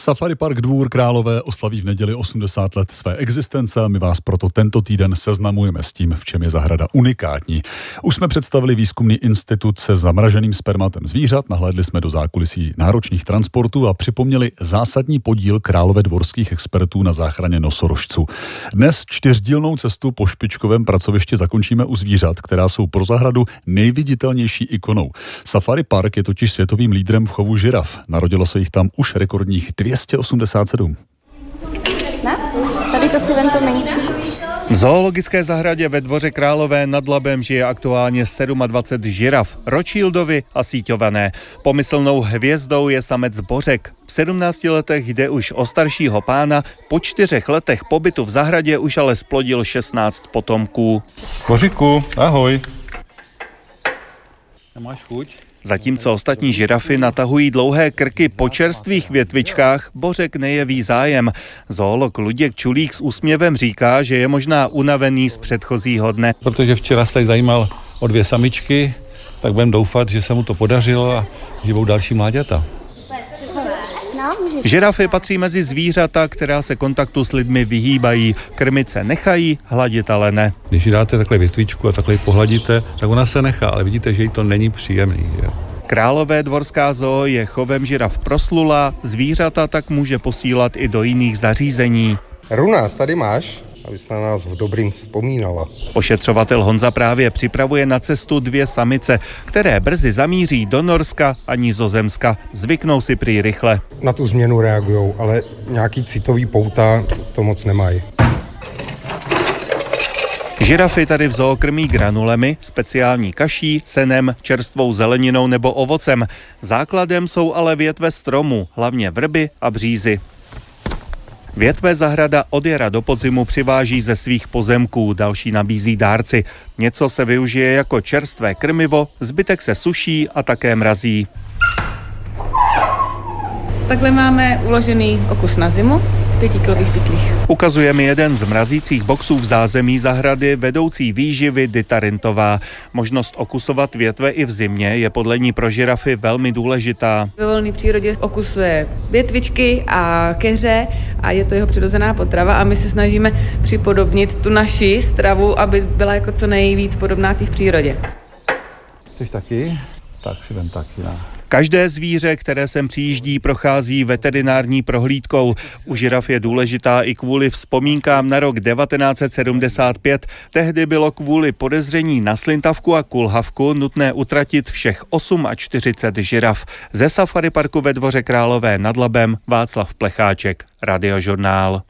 Safari Park Dvůr Králové oslaví v neděli 80 let své existence a my vás proto tento týden seznamujeme s tím, v čem je zahrada unikátní. Už jsme představili výzkumný institut se zamraženým spermatem zvířat, nahlédli jsme do zákulisí náročných transportů a připomněli zásadní podíl královédvorských expertů na záchraně nosorožců. Dnes 4dílnou cestu po špičkovém pracovišti zakončíme u zvířat, která jsou pro zahradu nejviditelnější ikonou. Safari Park je totiž světovým lídrem v chovu žiraf. Narodilo se jich tam už rekordních 287. Tady to si vem to menší. V zoologické zahradě ve Dvoře Králové nad Labem žije aktuálně 27 žiraf, rothschildovi a síťované. Pomyslnou hvězdou je samec Bořek. V 17 letech jde už o staršího pána, po 4 letech pobytu v zahradě už ale splodil 16 potomků. Boříku, ahoj. Nemáš chuť? Zatímco ostatní žirafy natahují dlouhé krky po čerstvých větvičkách, Bořek nejeví zájem. Zoolog Luděk Čulík s úsměvem říká, že je možná unavený z předchozího dne. Protože včera se zajímal o 2 samičky, tak budeme doufat, že se mu to podařilo a že budou další mláďata. Žirafy patří mezi zvířata, která se kontaktu s lidmi vyhýbají. Krmit se nechají, hladit ale ne. Když jí dáte takhle větvičku a takhle ji pohladíte, tak ona se nechá, ale vidíte, že jí to není příjemný. Že? Královédvorská zoo je chovem žiraf proslulá, zvířata tak může posílat i do jiných zařízení. Runa, tady máš, abys na nás v dobrým vzpomínala. Ošetřovatel Honza právě připravuje na cestu 2 samice, které brzy zamíří do Norska a Nizozemska. Zvyknou si prý rychle. Na tu změnu reagujou, ale nějaký citový pouta to moc nemají. Žirafy tady v zoo krmí granulemi, speciální kaší, senem, čerstvou zeleninou nebo ovocem. Základem jsou ale větve stromů, hlavně vrby a břízy. Větve zahrada od jara do podzimu přiváží ze svých pozemků, další nabízí dárci. Něco se využije jako čerstvé krmivo, zbytek se suší a také mrazí. Takhle máme uložený okus na zimu, 5kilových pytlích. Ukazuje mi jeden z mrazících boxů v zázemí zahrady vedoucí výživy Dita Rintová. Možnost okusovat větve i v zimě je podle ní pro žirafy velmi důležitá. Ve volné přírodě okusuje větvičky a keře a je to jeho přirozená potrava a my se snažíme připodobnit tu naši stravu, aby byla jako co nejvíc podobná té v přírodě. Chceš taky? Tak si vem taky. No. Každé zvíře, které sem přijíždí, prochází veterinární prohlídkou. U žiraf je důležitá i kvůli vzpomínkám na rok 1975. Tehdy bylo kvůli podezření na slintavku a kulhavku nutné utratit všech 48 žiraf. Ze Safari Parku ve Dvoře Králové nad Labem Václav Plecháček, Radiožurnál.